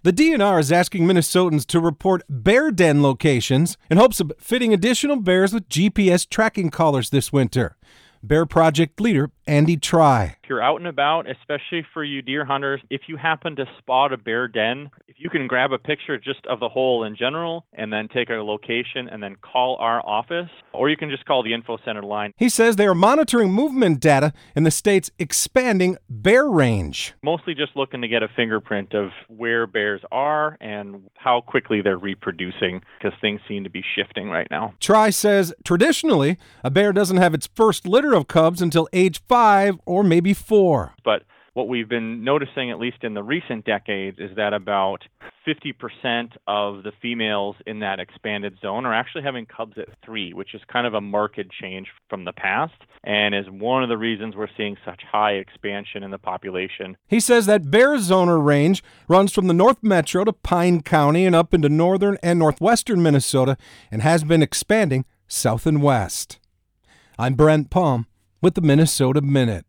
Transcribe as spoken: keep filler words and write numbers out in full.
The D N R is asking Minnesotans to report bear den locations in hopes of fitting additional bears with G P S tracking collars this winter. Bear Project leader Andy Try. If you're out and about, especially for you deer hunters, if you happen to spot a bear den, if you can grab a picture just of the hole in general and then take a location and then call our office, or you can just call the info center line. He says they are monitoring movement data in the state's expanding bear range. Mostly just looking to get a fingerprint of where bears are and how quickly they're reproducing, because things seem to be shifting right now. Try says traditionally a bear doesn't have its first litter of cubs until age five or maybe four. But what we've been noticing, at least in the recent decades, is that about fifty percent of the females in that expanded zone are actually having cubs at three, which is kind of a marked change from the past and is one of the reasons we're seeing such high expansion in the population. He says that bear zoner range runs from the North Metro to Pine County and up into northern and northwestern Minnesota and has been expanding south and west. I'm Brent Palm with the Minnesota Minute.